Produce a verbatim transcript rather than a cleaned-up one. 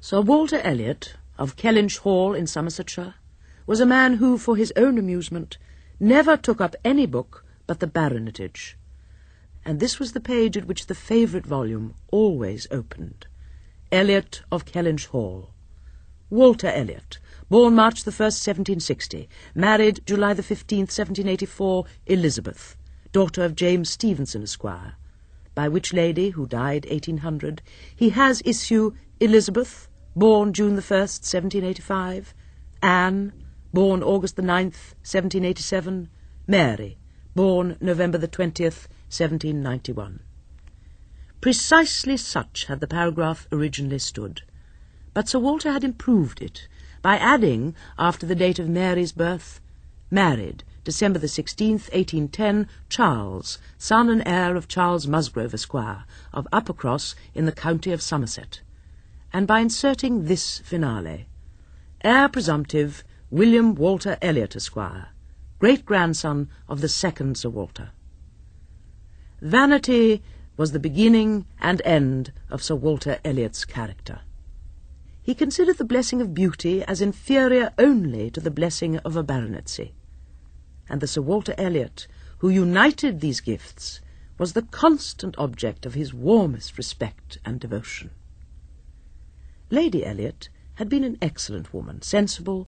Sir Walter Elliot, of Kellynch Hall in Somersetshire, was a man who, for his own amusement, never took up any book but the baronetage, and this was the page at which the favourite volume always opened. Elliot of Kellynch Hall. Walter Elliot, born March the first, seventeen sixty, married July the fifteenth, seventeen eighty-four, Elizabeth, daughter of James Stevenson, Esquire, by which lady, who died eighteen hundred, he has issue Elizabeth, born June the first, seventeen eighty-five, Anne, born August the ninth, seventeen eighty-seven, Mary, born November the twentieth, seventeen ninety-one. Precisely such had the paragraph originally stood, but Sir Walter had improved it by adding, after the date of Mary's birth, married, December the sixteenth, eighteen ten, Charles, son and heir of Charles Musgrove, Esquire, of Uppercross in the county of Somerset, and by inserting this finale: heir presumptive, William Walter Elliot, Esquire, great-grandson of the second Sir Walter. Vanity was the beginning and end of Sir Walter Elliot's character. He considered the blessing of beauty as inferior only to the blessing of a baronetcy, and the Sir Walter Elliot who united these gifts was the constant object of his warmest respect and devotion. Lady Elliot had been an excellent woman, sensible,